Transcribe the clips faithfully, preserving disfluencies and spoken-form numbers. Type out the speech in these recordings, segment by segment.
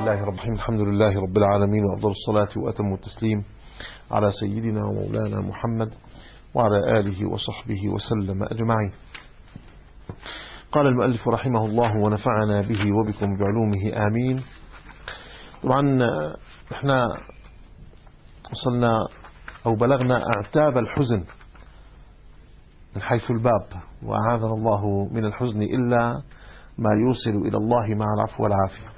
الله الرحمن الرحيم. الحمد لله رب العالمين، وأفضل الصلاة وأتم التسليم على سيدنا ومولانا محمد وعلى آله وصحبه وسلم أجمعين. قال المؤلف رحمه الله ونفعنا به وبكم بعلومه آمين. طبعا احنا وصلنا أو بلغنا أعتاب الحزن من حيث الباب، وأعاذنا الله من الحزن إلا ما يوصل إلى الله مع العفو والعافية.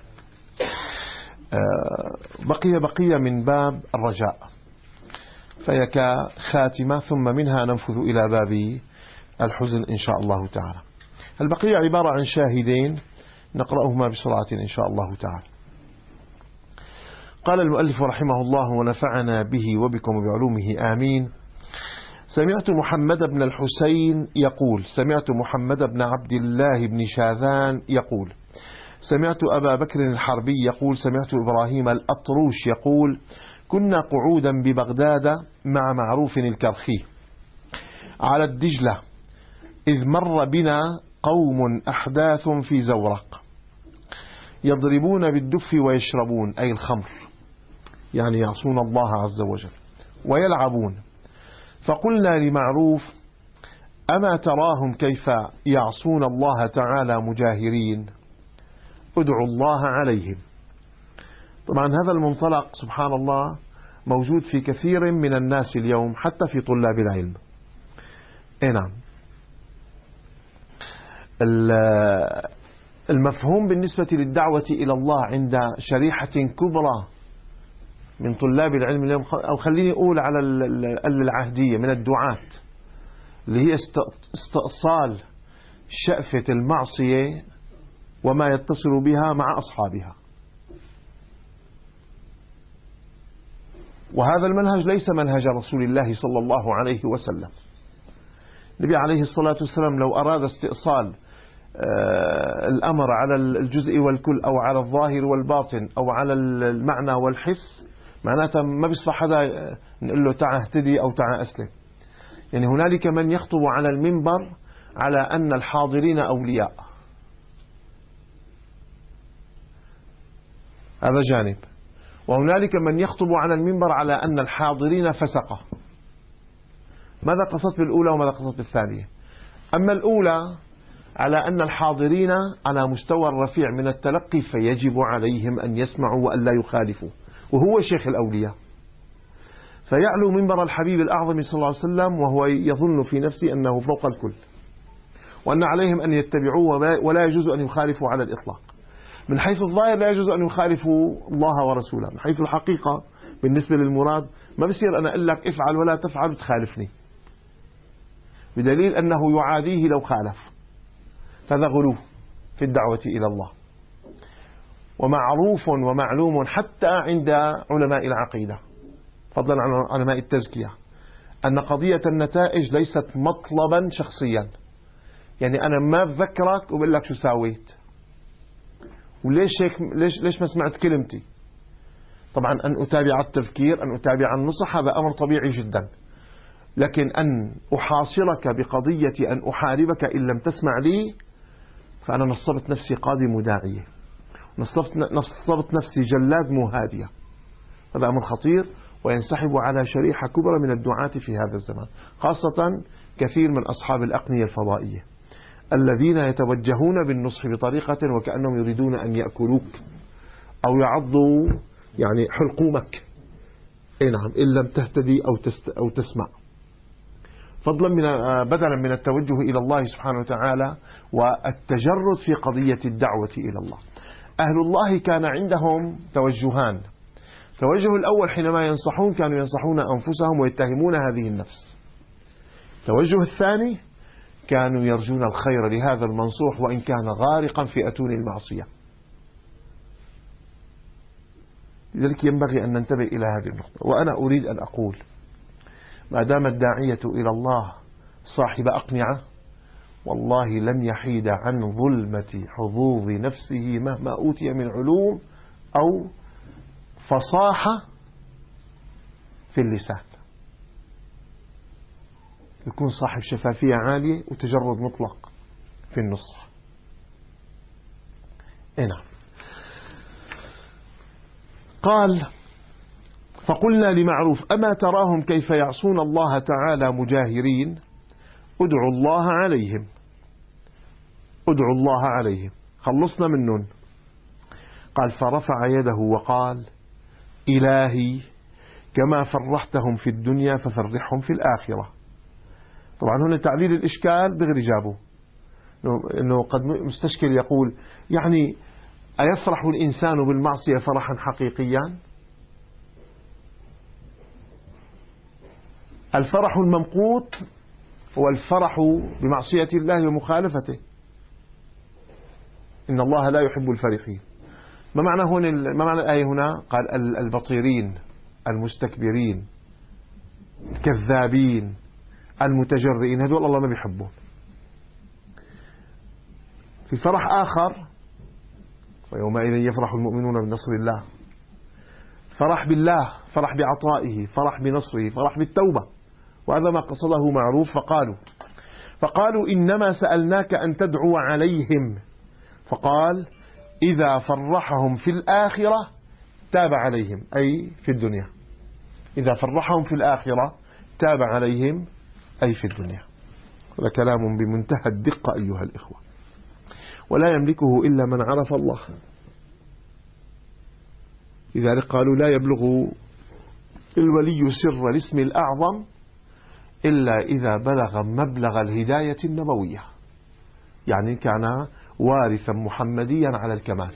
بقي بقية من باب الرجاء، فهي كخاتمة، ثم منها ننفذ إلى باب الحزن إن شاء الله تعالى. البقية عبارة عن شاهدين نقرأهما بسرعة إن شاء الله تعالى. قال المؤلف رحمه الله ونفعنا به وبكم بعلومه آمين. سمعت محمد بن الحسين يقول: سمعت محمد بن عبد الله بن شاذان يقول: سمعت أبا بكر الحربي يقول: سمعت إبراهيم الأطروش يقول: كنا قعودا ببغداد مع معروف الكرخي على الدجلة، إذ مر بنا قوم أحداث في زورق يضربون بالدف ويشربون، أي الخمر، يعني يعصون الله عز وجل، ويلعبون. فقلنا لمعروف: أما تراهم كيف يعصون الله تعالى مجاهرين؟ ادعوا الله عليهم. طبعا هذا المنطلق سبحان الله موجود في كثير من الناس اليوم، حتى في طلاب العلم. اي نعم. المفهوم بالنسبة للدعوة إلى الله عند شريحة كبرى من طلاب العلم اليوم، أو خليني أقول على العهدية من الدعاة، اللي هي استئصال شأفة المعصية وما يتصل بها مع أصحابها. وهذا المنهج ليس منهج رسول الله صلى الله عليه وسلم. النبي عليه الصلاة والسلام لو أراد استئصال الأمر على الجزء والكل، أو على الظاهر والباطن، أو على المعنى والحس، معناتها ما بيصفح حدا نقول له تعا اهتدي أو تعا أسلم. يعني هنالك من يخطب على المنبر على أن الحاضرين أولياء، هذا جانب. وهنالك من يخطب على المنبر على أن الحاضرين فسقة. ماذا قصدت بالأولى وماذا قصدت بالثانية؟ أما الأولى على أن الحاضرين على مستوى الرفيع من التلقي، فيجب عليهم أن يسمعوا وأن لا يخالفوا، وهو شيخ الأولياء. فيعلو منبر الحبيب الأعظم صلى الله عليه وسلم وهو يظن في نفسه أنه فوق الكل، وأن عليهم أن يتبعوه ولا يجوز أن يخالفوا على الإطلاق. من حيث الظاهر لا يجوز أن يخالفوا الله ورسوله، من حيث الحقيقة بالنسبة للمراد ما بصير أنا أقول لك افعل ولا تفعل وتخالفني، بدليل أنه يعاديه لو خالف. هذا غلو في الدعوة إلى الله. ومعروف ومعلوم حتى عند علماء العقيدة، فضلا عن علماء التزكية، أن قضية النتائج ليست مطلبا شخصيا. يعني أنا ما بذكرك وبقول لك شو ساويت وليش هيك، ليش ليش ما سمعت كلمتي. طبعا أن أتابع التذكير، أن أتابع النصح، هذا أمر طبيعي جدا. لكن أن أحاصرك بقضية أن أحاربك إن لم تسمع لي، فأنا نصبت نفسي قاضي مداعية، نصبت نصبت نفسي جلاد مهادية. هذا أمر خطير وينسحب على شريحة كبرى من الدعاة في هذا الزمان، خاصة كثير من أصحاب الأقنية الفضائية الذين يتوجهون بالنصح بطريقة وكأنهم يريدون أن يأكلوك أو يعضوا يعني حلقومك، إيه نعم، إن لم تهتدي أو أو تسمع. فضلا من بدلا من التوجه إلى الله سبحانه وتعالى والتجرد في قضية الدعوة إلى الله. أهل الله كان عندهم توجهان. التوجه الأول حينما ينصحون كانوا ينصحون أنفسهم ويتهمون هذه النفس. التوجه الثاني كانوا يرجون الخير لهذا المنصوح وإن كان غارقا في أتون المعصية. لذلك ينبغي أن ننتبه إلى هذه النقطة. وأنا أريد أن أقول ما دام الداعية إلى الله صاحب أقنعة، والله لن يحيد عن ظلمة حظوظ نفسه مهما أوتي من علوم أو فصاحة في اللسان. يكون صاحب شفافية عالية وتجرد مطلق في النصح. نعم. قال فقلنا لمعروف أما تراهم كيف يعصون الله تعالى مجاهرين ادعوا الله عليهم ادعوا الله عليهم خلصنا منهم. قال فرفع يده وقال إلهي كما فرحتهم في الدنيا ففرحهم في الآخرة. طبعا هنا تعليل الإشكال بغير جابه، إنه قد مستشكل يقول يعني أيفرح الإنسان بالمعصية فرحا حقيقيا؟ الفرح الممقوت هو الفرح بمعصية الله ومخالفته، إن الله لا يحب الفرحين. ما معنى هنا ما معنى الآية هنا؟ قال البطيرين المستكبرين الكذابين المتجرئين هذول الله ما بيحبهم. في فرح آخر ويومئذ يفرح المؤمنون بنصر الله، فرح بالله، فرح بعطائه، فرح بنصره، فرح بالتوبة، وهذا ما قصده معروف. فقالوا فقالوا إنما سألناك أن تدعو عليهم، فقال إذا فرحهم في الآخرة تاب عليهم أي في الدنيا، إذا فرحهم في الآخرة تاب عليهم أي في الدنيا. هذا كلام بمنتهى الدقة أيها الإخوة، ولا يملكه إلا من عرف الله. لذلك قالوا لا يبلغ الولي سر الاسم الأعظم إلا إذا بلغ مبلغ الهداية النبوية، يعني كان وارثا محمديا على الكمال،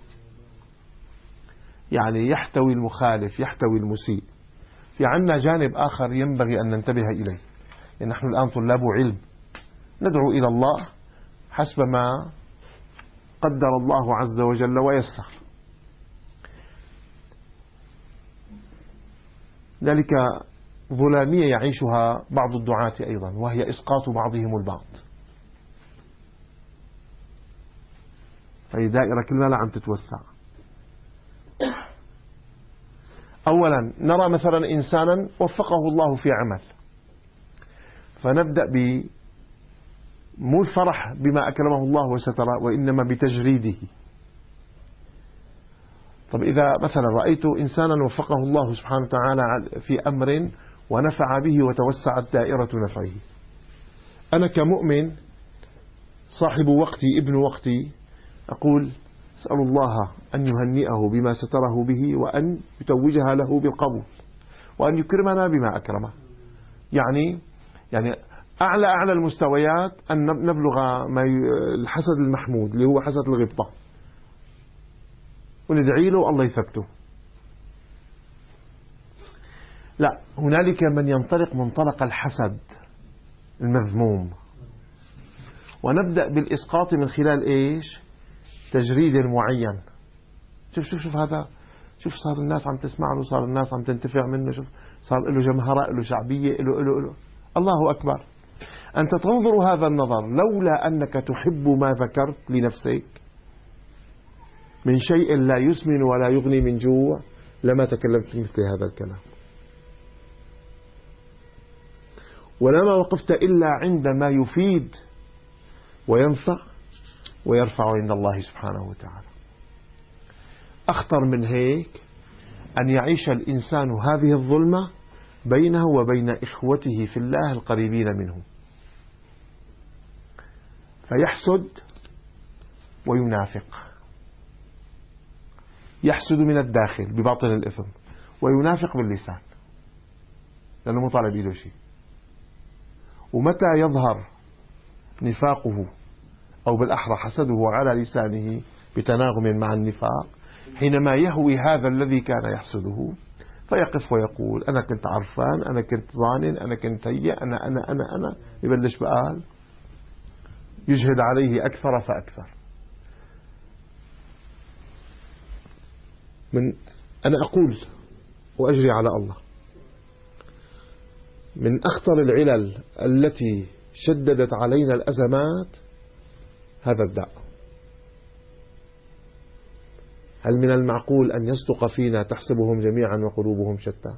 يعني يحتوي المخالف يحتوي المسيء. في عنا جانب آخر ينبغي أن ننتبه إليه، لأن نحن الآن طلاب علم ندعو إلى الله حسب ما قدر الله عز وجل ويسر. ذلك ظلامية يعيشها بعض الدعاة أيضا، وهي إسقاط بعضهم البعض، فهي دائرة كلها لا عم تتوسع. أولا نرى مثلا إنسانا وفقه الله في عمل، فنبدأ ب مو الفرح بما أكرمه الله وستر، وإنما بتجريده. طب إذا مثلا رأيت إنسانا وفقه الله سبحانه وتعالى في أمر ونفع به وتوسعت دائرة نفعه، أنا كمؤمن صاحب وقتي ابن وقتي أقول أسأل الله أن يهنئه بما ستره به، وأن يتوجها له بالقبول، وأن يكرمنا بما أكرمه. يعني يعني أعلى أعلى المستويات أن نبلغ ما الحسد المحمود اللي هو حسد الغبطة، وندعي له الله يثبته. لا، هنالك من ينطلق منطلق الحسد المذموم، ونبدأ بالإسقاط من خلال إيش؟ تجريد معين. شوف شوف شوف هذا، شوف صار الناس عم تسمع له، صار الناس عم تنتفع منه، شوف صار له جمهرة، له شعبية، له له له الله أكبر. أنت تنظر هذا النظر لولا أنك تحب ما ذكرت لنفسك من شيء لا يسمن ولا يغني من جوع لما تكلمت في مثل هذا الكلام، ولما وقفت إلا عندما يفيد وينفع ويرفع عند الله سبحانه وتعالى. أخطر من هيك أن يعيش الإنسان هذه الظلمة بينه وبين إخوته في الله القريبين منه، فيحسد وينافق، يحسد من الداخل بباطن الإثم، وينافق باللسان لأنه مو طالب إيده شيء. ومتى يظهر نفاقه أو بالأحرى حسده على لسانه بتناغم مع النفاق، حينما يهوي هذا الذي كان يحسده فيقف ويقول أنا كنت عرفان، أنا كنت ظانن، أنا كنت هي أنا أنا أنا أنا يبلش بقال يجهد عليه أكثر فأكثر. من أنا أقول وأجري على الله، من أخطر العلل التي شددت علينا الأزمات هذا الداء. هل من المعقول أن يصدق فينا تحسبهم جميعا وقلوبهم شتى؟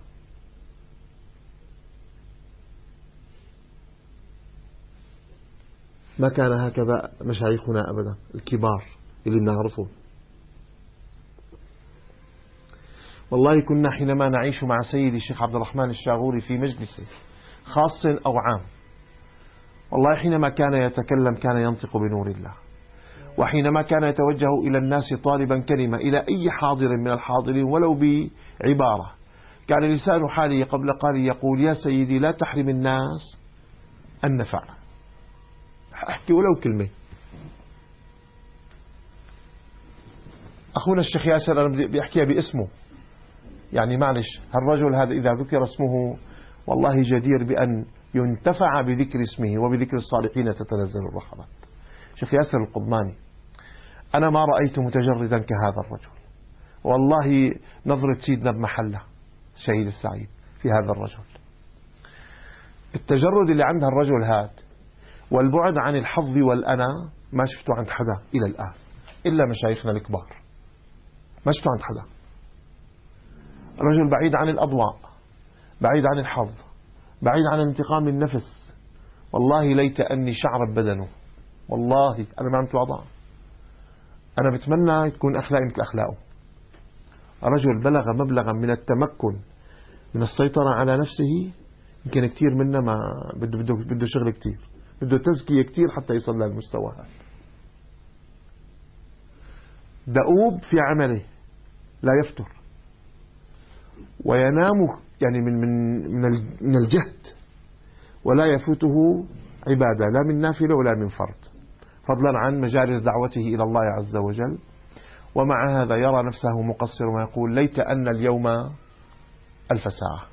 ما كان هكذا مشايخنا أبدا الكبار اللي بنعرفهم. والله كنا حينما نعيش مع سيدي الشيخ عبد الرحمن الشاغوري في مجلسه خاص أو عام، والله حينما كان يتكلم كان ينطق بنور الله، وحينما كان يتوجه إلى الناس طالبا كلمة إلى أي حاضر من الحاضرين ولو بعبارة، كان لسان حاله قبل قال يقول يا سيدي لا تحرم الناس النفع، أحكي ولو كلمة. أخونا الشيخ ياسر أنا بيحكيها باسمه، يعني معلش هالرجل هذا إذا ذكر اسمه والله جدير بأن ينتفع بذكر اسمه، وبذكر الصالحين تتنزل الرحمات. شيخ ياسر القضماني أنا ما رأيت متجردا كهذا الرجل، والله نظرة سيدنا بمحله شهيد السعيد في هذا الرجل، التجرد اللي عند الرجل هذا والبعد عن الحظ والأنا ما شفته عند حدا إلى الآن إلا مشايخنا الكبار، ما شفته عند حدا. رجل بعيد عن الأضواء، بعيد عن الحظ، بعيد عن انتقام النفس، والله ليت أني شعر بدنه، والله أنا ما عمت وضع. أنا بتمنى تكون أخلاقي مثل أخلاقه. رجل بلغ مبلغا من التمكن من السيطرة على نفسه، يمكن كتير منا ما بده بده بده شغل كتير، بده تزكية كتير حتى يصل للمستوى هذا. دؤوب في عمله لا يفتر، وينام يعني من من من الجهد، ولا يفوته عبادة لا من نافلة ولا من فرض، فضلا عن مجالس دعوته إلى الله عز وجل. ومع هذا يرى نفسه مقصر ويقول ليت أن اليوم ألف ساعة،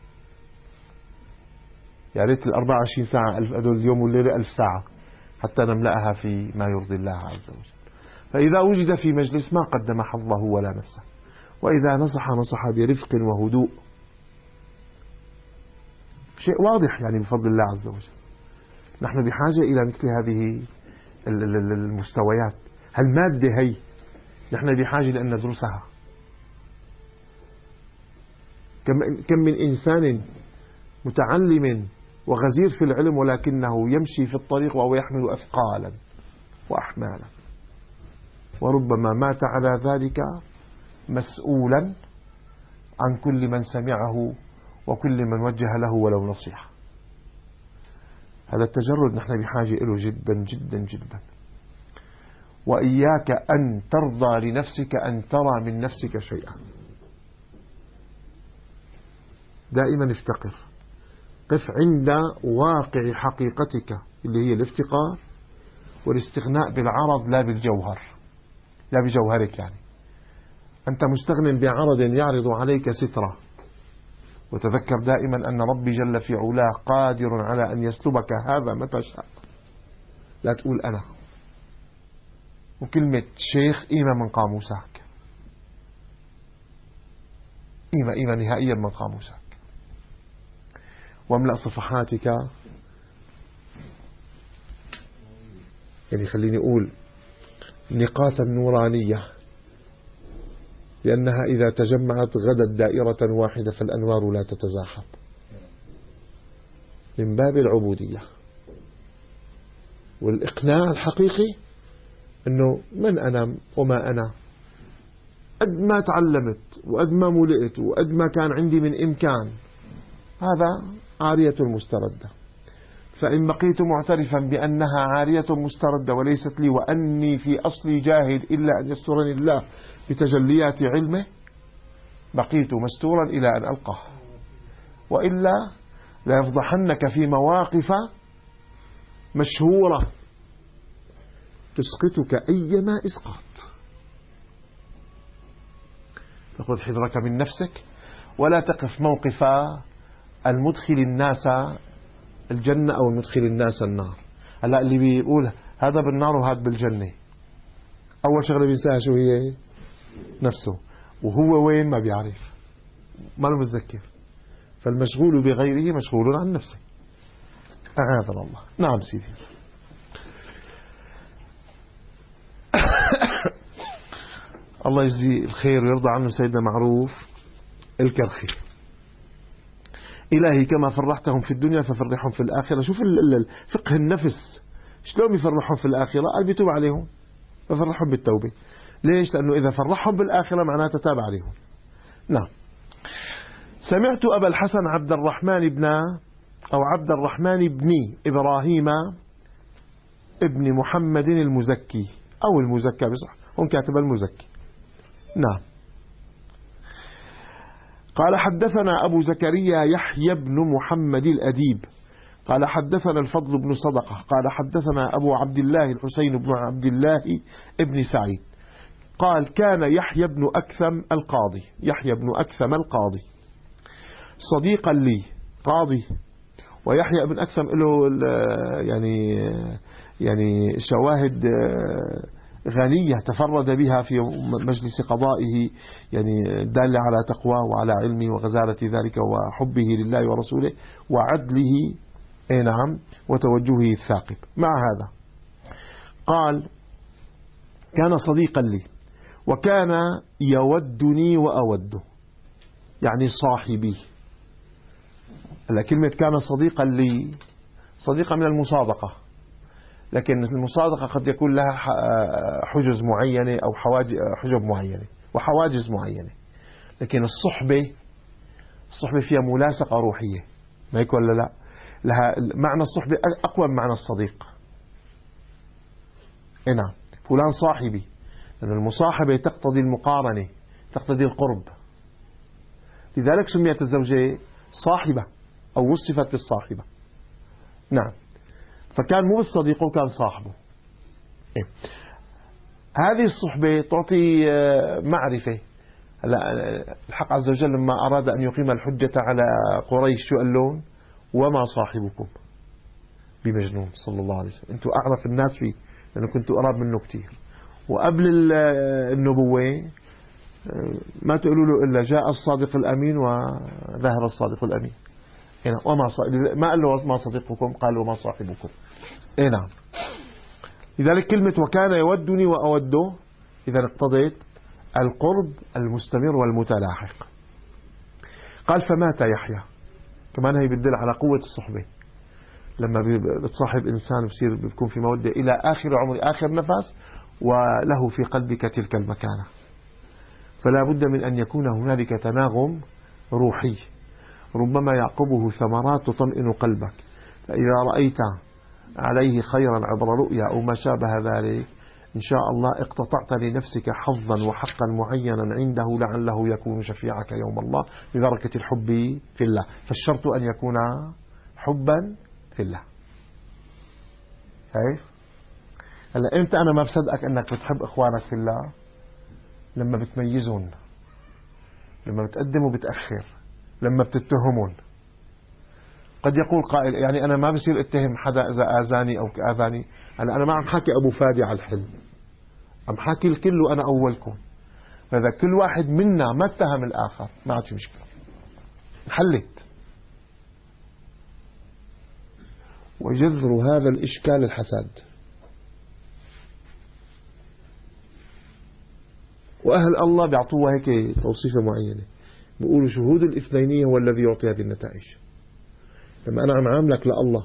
يا ريت الأربع وعشرين ساعة ألف، هذول اليوم والليلة ألف ساعة حتى نملأها في ما يرضي الله عز وجل. فإذا وجد في مجلس ما قدم حظه ولا نفسه، وإذا نصح نصح برفق وهدوء، شيء واضح يعني بفضل الله عز وجل. نحن بحاجة إلى مثل هذه المستويات، هالمادة هي نحن بحاجة لأن ندرسها. كم من إنسان متعلم وغزير في العلم ولكنه يمشي في الطريق وهو يحمل أثقالا وأحمالا، وربما مات على ذلك مسؤولا عن كل من سمعه وكل من وجه له ولو نصيحة. هذا التجرد نحن بحاجة إله جدا جدا جدا. وإياك أن ترضى لنفسك أن ترى من نفسك شيئا، دائما افتقر، قف عند واقع حقيقتك اللي هي الافتقار والاستغناء بالعرض لا بالجوهر، لا بجوهرك. يعني أنت مستغن بعرض يعرض عليك سترة، وتذكر دائما أن ربي جل في علاه قادر على أن يسلبك هذا متى شاء. لا تقول أنا، وكلمة شيخ قيمة من قاموسك، قيمة قيمة نهائيا من قاموسك. واملأ صفحاتك، يعني خليني أقول نقاطا نورانية، لأنها إذا تجمعت غدت دائرة واحدة فالأنوار لا تتزاحم، من باب العبودية والإقناع الحقيقي أنه من أنا وما أنا، قد ما تعلمت وقد ما ملئت وقد ما كان عندي من إمكان، هذا عارية مستردة. فإن بقيت معترفا بأنها عارية مستردة وليست لي، وأني في أصلي جاهد إلا أن يسترني الله بتجليات علمه، بقيت مستورا إلى أن ألقاه، وإلا لا يفضحنك في مواقف مشهورة تسقطك أيما إسقاط. فخذ حذرك من نفسك، ولا تقف موقف المدخل الناس الجنة أو المدخل الناس النار. هلا اللي بيقول هذا بالنار وهذا بالجنة، أول شغلة بينساها شو هي؟ نفسه، وهو وين ما بيعرف، ما له متذكر. فالمشغول بغيره مشغول عن نفسه، أعاذنا الله. نعم سيدي. الله يجزي الخير ويرضى عنه سيدنا معروف الكرخي. إلهي كما فرحتهم في الدنيا ففرحهم في الآخرة. شوف فقه النفس شلون يفرحهم في الآخرة؟ قال بيتوب عليهم ففرحهم بالتوبة. ليش؟ لأنه إذا فرحهم بالآخرة معناته تاب عليهم، نعم. سمعت أبا الحسن عبد الرحمن بن أو عبد الرحمن بن إبراهيم ابن محمد المزكي أو المزكى بصح، هم كاتب المزكي. نعم. قال حدثنا أبو زكريا يحيى بن محمد الأديب قال حدثنا الفضل بن صدقة قال حدثنا أبو عبد الله الحسين بن عبد الله ابن سعيد قال كان يحيى بن أكثم القاضي يحيى بن أكثم القاضي صديقا لي قاضي، ويحيى بن أكثم له يعني يعني شواهد غنية تفرد بها في مجلس قضائه، يعني دالة على تقواه وعلى علمه وغزارة ذلك وحبه لله ورسوله وعدله اي نعم وتوجهه الثاقب. مع هذا قال كان صديقا لي وكان يودني وأوده، يعني صاحبي. كلمة كان صديقا لي صديقا من المصادقة، لكن المصادقة قد يكون لها حجز معينة أو حجب معينة وحواجز معينة، لكن الصحبة الصحبة فيها ملاصقة روحية، ما يكون ولا لا؟ لها معنى الصحبة أقوى من معنى الصديق. إيه نعم، فلان صاحبي، لأن المصاحبة تقتضي المقارنة، تقتضي القرب، لذلك سميت الزوجة صاحبة أو وصفت بالصاحبة. نعم، فكان مو بالصديق وكان صاحبه. إيه؟ هذه الصحبة تعطي معرفة. هلا الحق عز وجل لما أراد أن يقيم الحجة على قريش شو قال لهم؟ وما صاحبكم بمجنون صلى الله عليه وسلم، أنتم أعرف الناس فيه لأنه كنتوا قراب منه كتير، وقبل النبوة ما تقولوا له إلا جاء الصادق الأمين وذهب الصادق الأمين. هنا وما صاحب، ما قال له ما صديقكم، قال وما صاحبكم. اي نعم. لذلك كلمة وكان يودني وأوده إذا اقتضيت القرب المستمر والمتلاحق. قال فمات يحيى، كمان هي بتدل على قوة الصحبة، لما بتصاحب إنسان بصير بيكون في مودة إلى آخر عمر آخر نفس وله في قلبك تلك المكانة، فلا بد من أن يكون هنالك تناغم روحي ربما يعقبه ثمرات تطمئن قلبك. فإذا رأيت عليه خيرا عبر رؤيا أو ما شابه ذلك إن شاء الله اقتطعت لنفسك حظا وحقا معينا عنده لعله يكون شفيعك يوم الله ببركة الحب في الله. فالشرط أن يكون حبا في الله. شايف؟ هلا امتى أنا ما بصدقك أنك بتحب إخوانك في الله؟ لما بتميزون، لما بتقدم وبتأخر، لما بتتهمون. قد يقول قائل يعني أنا ما بصير اتهم حدا إذا آذاني أو كآذاني. أنا أنا ما عم حكي أبو فادي على الحلم، عم حكي الكل وأنا أولكم. فإذا كل واحد منا ما اتهم الآخر ما عاد في مشكلة، انحلت. وجذر هذا الإشكال الحسد. وأهل الله بيعطوها هيك توصيفة معينة، بيقولوا شهود الاثنينية هو الذي يعطي هذه النتائج. لما أنا عم عاملك لله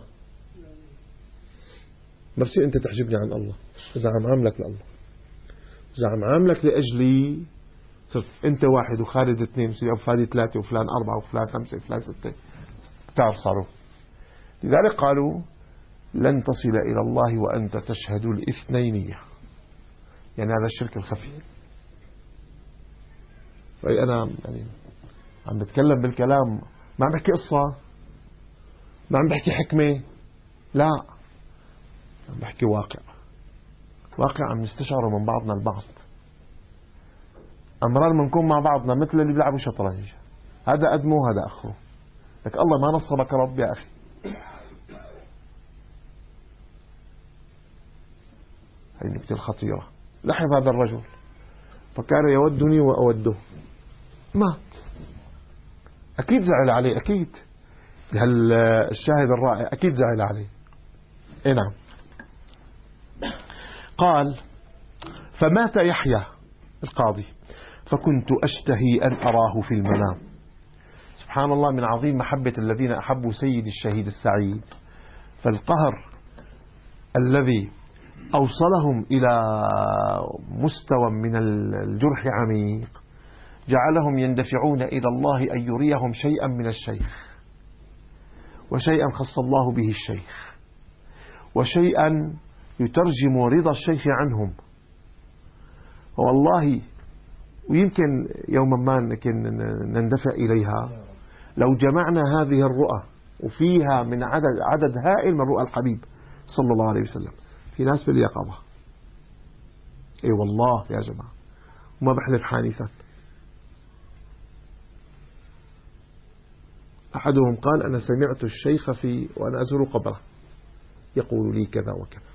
ما بصير أنت تحجبني عن الله. إذا عم عاملك لله، إذا عم عاملك لأجلي، صرت أنت واحد وخالد اثنين أو خالد ثلاثة وفلان أربعة وفلان خمسة وفلان ستة، تعرف صاروا. لذلك قالوا لن تصل إلى الله وأنت تشهد الاثنينية، يعني هذا الشرك الخفي. فأنا يعني عم بتكلم بالكلام، ما عم بحكي قصة، ما عم بحكي حكمة، لا، عم بحكي واقع، واقع عم نستشعره من بعضنا البعض. أمرار بنكون مع بعضنا مثل اللي بيلعبوا شطرنج، هذا قدمه وهذا أخره، لك الله ما نصبك رب يا أخي. هذه النكتة الخطيرة. لاحظ هذا الرجل فكان يودني وأوده، مات، أكيد زعل عليه، أكيد الشاهد الرائع أكيد زعل عليه. إيه نعم. قال فمات يحيى القاضي فكنت أشتهي أن أراه في المنام. سبحان الله، من عظيم محبة الذين أحبوا سيد الشهيد السعيد. فالقهر الذي أوصلهم إلى مستوى من الجرح عميق جعلهم يندفعون إلى الله أن يريهم شيئا من الشيخ، وشيئا خص الله به الشيخ، وشيئا يترجم رضا الشيخ عنهم. والله ويمكن يوما ما نندفع إليها لو جمعنا هذه الرؤى، وفيها من عدد عدد هائل من رؤى الحبيب صلى الله عليه وسلم. في ناس باليقظة، اي والله يا جماعة، وما بحلف حانثا. أحدهم قال: أنا سمعت الشيخ في وأنا أزور قبره يقول لي كذا وكذا،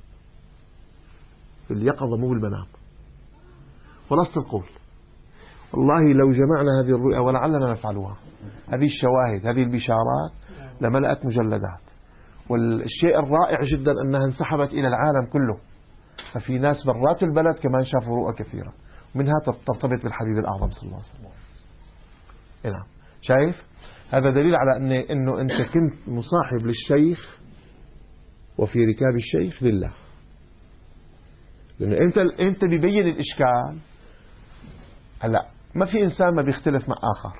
في اليقظة مو بالمنام. خلاصة القول، والله لو جمعنا هذه الرؤيا ولعلنا نفعلها، هذه الشواهد، هذه البشارات لملأت مجلدات. والشيء الرائع جدا أنها انسحبت إلى العالم كله، ففي ناس برات البلد كمان شافوا رؤى كثيرة، ومنها ترتبط بالحبيب الأعظم صلى الله عليه وسلم. نعم، شايف؟ هذا دليل على أن إنه أنت كنت مصاحب للشيخ وفي ركاب الشيخ لله، لأنه أنت أنت بيبين الإشكال. هلا ما في إنسان ما بيختلف مع آخر،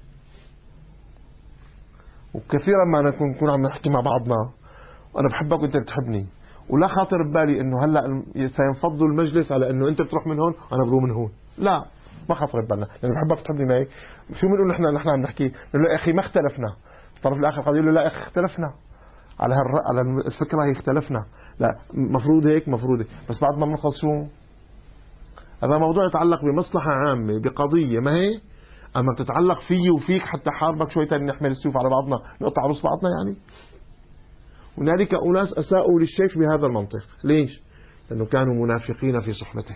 وكثيرا ما نكون نكون عم نحكي مع بعضنا وأنا بحبك وأنت بتحبني، ولا خاطر ببالي إنه هلا سينفض المجلس على إنه أنت بتروح من هون وأنا بروح من هون. لا، ما خاطر ببالنا، لأنه بحبك تحبني معي. شو بنقول نحن نحن عم نحكي؟ نقول له يا أخي ما اختلفنا. الطرف الآخر قال له لا يا أخي اختلفنا على هالر... على الفكرة، هي اختلفنا، لا مفروض هيك مفروض هيك. بس بعد ما بنخلص شو؟ هذا موضوع يتعلق بمصلحة عامة، بقضية، ما هي أما بتتعلق فيي وفيك حتى حاربك شوي تاني نحمل السيوف على بعضنا نقطع رؤوس بعضنا يعني. هنالك أناس أساءوا للشيخ بهذا المنطق. ليش؟ لأنه كانوا منافقين في صحبته.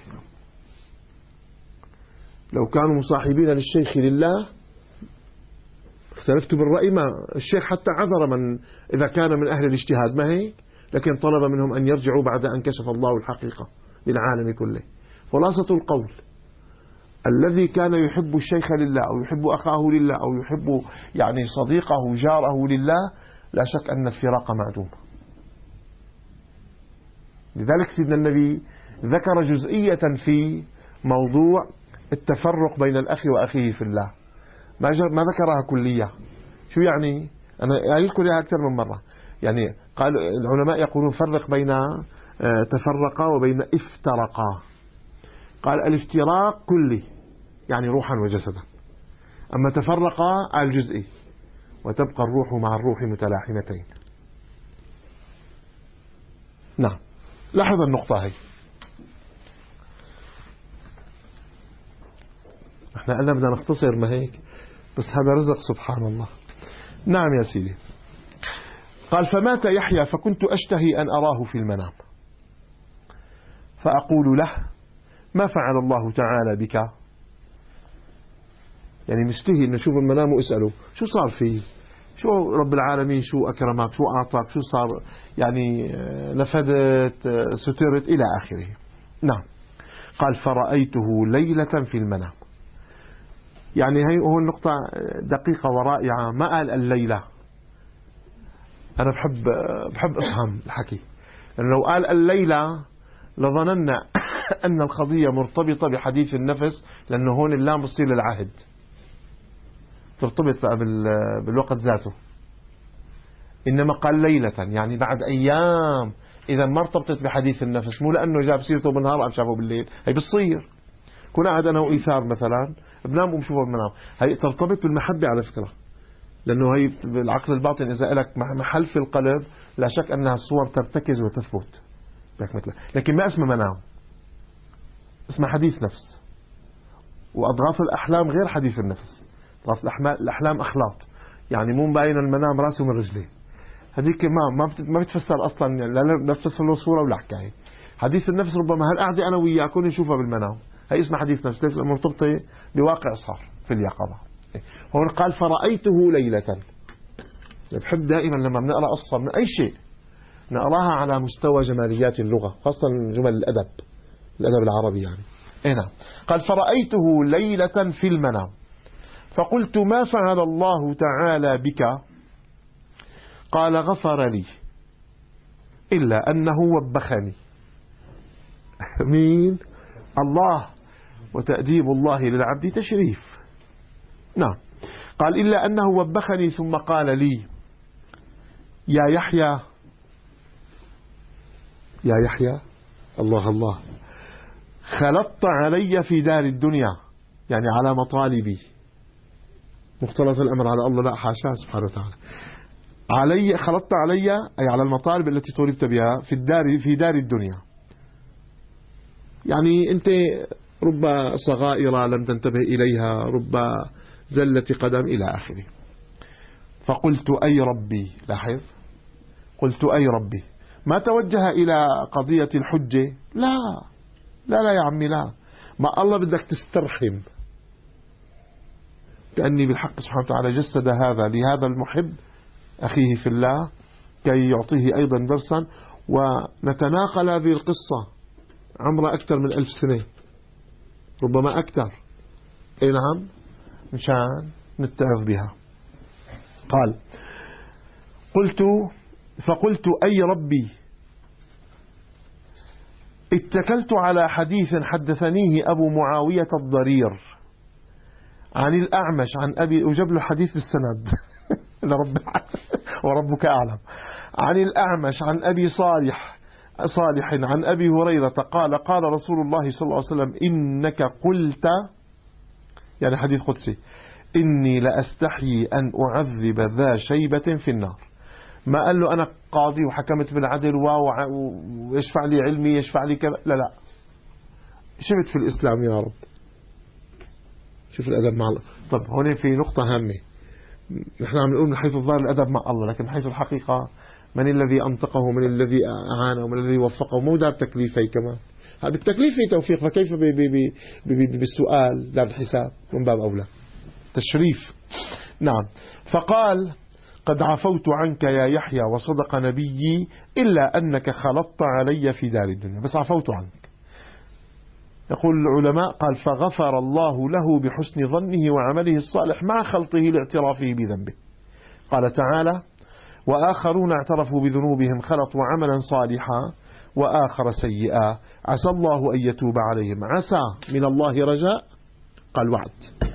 لو كانوا مصاحبين للشيخ لله اختلفتوا بالرأي، ما الشيخ حتى عذر من إذا كان من أهل الاجتهاد، ما هيك؟ لكن طلب منهم أن يرجعوا بعد أن كشف الله الحقيقة للعالم كله. خلاصة القول: الذي كان يحب الشيخ لله أو يحب أخاه لله أو يحب يعني صديقه جاره لله، لا شك أن الفراق معدوم. لذلك سيدنا النبي ذكر جزئية في موضوع التفرق بين الأخ وأخيه في الله، ما ما ذكرها كلية. شو يعني؟ أنا قايل لكم إياها أكثر من مرة. يعني قال العلماء يقولون فرق بين تفرقا وبين افترقا. قال الافتراق كلي يعني روحا وجسدا، أما تفرقا الجزئي، وتبقى الروح مع الروح متلاحمتين. نعم، لاحظ النقطة هي. احنا قلنا بدنا نختصر، ما هيك؟ بس هذا رزق سبحان الله. نعم يا سيدي. قال: فمات يحيى فكنت أشتهي أن أراه في المنام، فأقول له: ما فعل الله تعالى بك؟ يعني مستهي أن نشوف المنام واسأله شو صار فيه، شو رب العالمين شو أكرمك، شو أعطاك، شو صار، يعني نفدت، سترت، إلى آخره. نعم. قال: فرأيته ليلة في المنام. يعني هي هو النقطة دقيقة ورائعة. ما قال الليلة. أنا بحب بحب أفهم الحكي، لأنه لو قال الليلة لظننا أن القضية مرتبطة بحديث النفس، لأنه هون اللام بتصير للعهد، ترتبط بقى بالوقت ذاته. إنما قال ليلة يعني بعد أيام، إذا ما ارتبطت بحديث النفس، مو لأنه جاب سيرته بالنهار قام شافه بالليل. هي بتصير كنا قاعد أنا وإيثار مثلا بنام وبشوفه بالمنام، هي ترتبط بالمحبة على فكرة، لأنه هي بالعقل الباطن إذا لك محل في القلب لا شك أنها الصور ترتكز وتثبت مثل. لكن ما اسمه منام، اسمه حديث نفس. وأضغاث الأحلام غير حديث النفس. أضغاث الأحلام أخلاط، يعني مو مبين المنام راسه من رجليه، هذيك ما ما بتفسر أصلا، لا لا بتفسر له صورة ولا حكاية. حديث النفس ربما هالقعدة أنا وياكم نشوفها بالمنام، هي اسمها حديث نفس، ليش؟ مرتبطة بواقع صار في اليقظة. هون قال: فرأيته ليلة. بحب دائما لما بنقرأ قصة من أي شيء نقراها على مستوى جماليات اللغة، خاصة جمل الأدب، الأدب العربي يعني. إيه نعم. قال: فرأيته ليلة في المنام فقلت: ما فعل الله تعالى بك؟ قال: غفر لي إلا أنه وبخني. مين؟ الله وتأديب الله للعبد تشريف. نعم. قال إلا أنه وبخني ثم قال لي يا يحيى يا يحيى الله الله خلطت علي في دار الدنيا، يعني على مطالبي، مختلط الأمر على الله، لا حاشاه سبحانه وتعالى. علي خلطت علي أي على المطالب التي طلبت بها في الدار في دار الدنيا، يعني أنت رب صغائر لم تنتبه إليها، رب زلة قدم إلى آخره. فقلت أي ربي، لاحظ، قلت أي ربي، ما توجه إلى قضية الحجة، لا لا لا يا عمي لا، ما الله بدك تسترحم، كأني بالحق سبحانه وتعالى جسد هذا لهذا المحب أخيه في الله كي يعطيه أيضا درسا، ونتناقل هذه القصة عمرها أكثر من ألف سنة، ربما أكثر، أي نعم، مشان نتعظ بها. قال قلت فقلت أي ربي اتكلت على حديث حدثنيه أبو معاوية الضرير عن الأعمش عن أبي، وجب له حديث بالسند لرب وربك أعلم، عن الأعمش عن أبي صالح صالح عن أبي هريرة قال قال رسول الله صلى الله عليه وسلم إنك قلت، يعني حديث قدسي، إني لأستحيي أن أعذب ذا شيبة في النار. ما قال له أنا قاضي وحكمت بالعدل ويشفع لي علمي يشفع لي كذا، لا لا، شفت في الإسلام يا رب، شوف الأدب مع الله. طب هنا في نقطة هامة، نحن عم نقول من حيث الظاهر الأدب مع الله، لكن من حيث الحقيقة من الذي أنطقه، من الذي أعانه، من الذي وفقه، مو دار تكليفي كمان، هذا التكليف في توفيق، فكيف بي بي بي بي بالسؤال دار الحساب من باب أولى تشريف. نعم. فقال قد عفوت عنك يا يحيى وصدق نبيي إلا أنك خلطت علي في دار الدنيا، بس عفوت عنك. يقول العلماء قال فغفر الله له بحسن ظنه وعمله الصالح مع خلطه لاعترافه بذنبه. قال تعالى وآخرون اعترفوا بذنوبهم خلطوا عملا صالحا وآخر سيئا عسى الله أن يتوب عليهم. عسى من الله رجاء، قال وعد،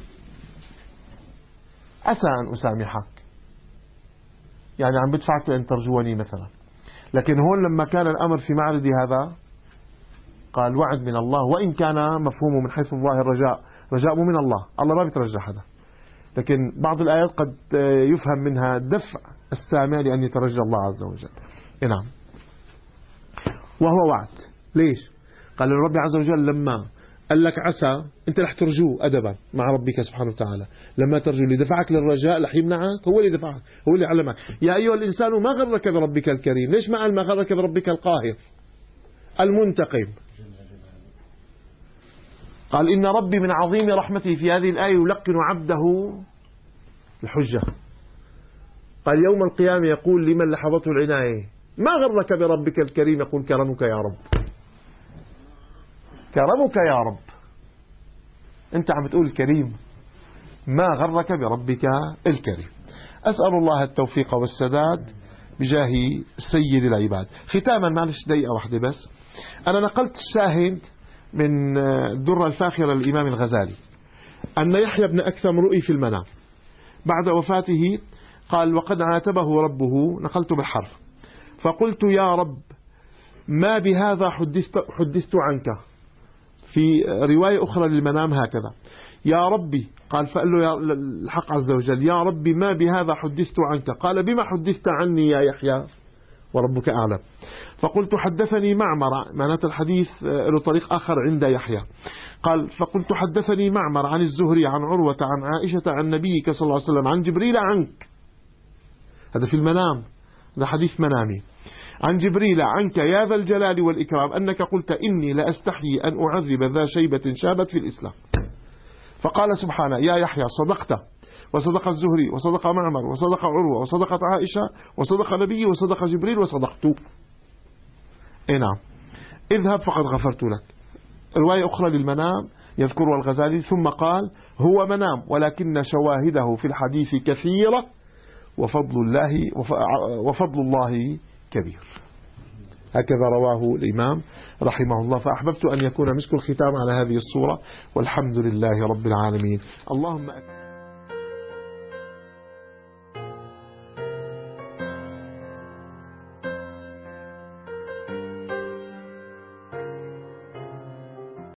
عسى أن أسامحك، يعني عم بدفعك لأن ترجوني مثلا، لكن هون لما كان الأمر في معرض هذا قال وعد من الله، وإن كان مفهومه من حيث الظاهر رجاء، رجاء من الله، الله ما بيترجى حدا، لكن بعض الآيات قد يفهم منها دفع السامع لأن يترجى الله عز وجل. نعم. وهو وعد، ليش؟ قال الرب عز وجل لما قال لك عسى أنت رح ترجوه أدبا مع ربك سبحانه وتعالى، لما ترجو اللي دفعك للرجاء رح يمنعك، هو اللي دفعك، هو اللي علمك يا أيها الإنسان ما غرك بربك الكريم. ليش ما قال ما غرك بربك القاهر المنتقم؟ قال إن ربي من عظيم رحمته في هذه الآية يلقن عبده الحجة. قال يوم القيامة يقول لمن لحظته العناية ما غرك بربك الكريم، يقول كرمك يا رب، كرمك يا رب، أنت عم تقول الكريم، ما غرك بربك الكريم. أسأل الله التوفيق والسداد بجاه سيد العباد. ختاما معلش دقيقة واحدة بس، أنا نقلت الشاهد من الدرة الفاخرة للإمام الغزالي أن يحيى بن أكثم رؤي في المنام بعد وفاته، قال وقد عاتبه ربه، نقلت بالحرف، فقلت يا رب ما بهذا حدثت, حدثت عنك. في رواية أخرى للمنام هكذا يا ربي، قال فقال له يا الحق عز وجل يا ربي ما بهذا حدثت عنك، قال بما حدثت عني يا يحيى وربك أعلم. فقلت حدثني معمر، معنات الحديث له طريق آخر عند يحيى، قال فقلت حدثني معمر عن الزهري عن عروة عن عائشة عن نبيك صلى الله عليه وسلم عن جبريل عنك، هذا في المنام، هذا حديث منامي، عن جبريل عنك يا ذا الجلال والإكرام أنك قلت إني لأستحيي أن أعذب ذا شيبة شابت في الإسلام. فقال سبحانه يا يحيى صدقت، وصدق الزهري، وصدق معمر، وصدق عروة، وصدقت عائشة، وصدق نبي، وصدق جبريل، وصدقت. اي نعم، اذهب فقد غفرت لك. رواية أخرى للمنام يذكرها الغزالي ثم قال هو منام ولكن شواهده في الحديث كثيرة وفضل الله وفضل الله كبير. هكذا رواه الإمام رحمه الله. فأحببت أن يكون مسك الختام على هذه الصورة، والحمد لله رب العالمين. اللهم